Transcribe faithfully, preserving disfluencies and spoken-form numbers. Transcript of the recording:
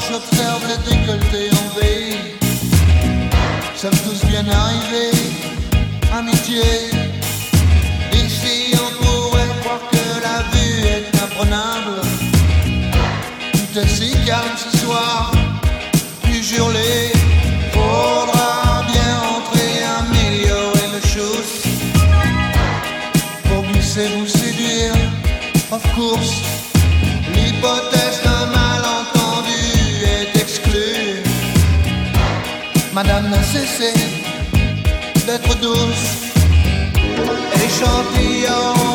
j'observe les décolletés en V. Sommes tous bien arrivés, amitié. Ici on pourrait croire que la vue est imprenable. Tout est si calme ce soir, puis hurler. Faudra bien rentrer, améliorer le chose pour glisser, vous séduire, of course. L'hypothèse d'un malentendu est exclue. Madame n'a cessé d'être douce, échantillon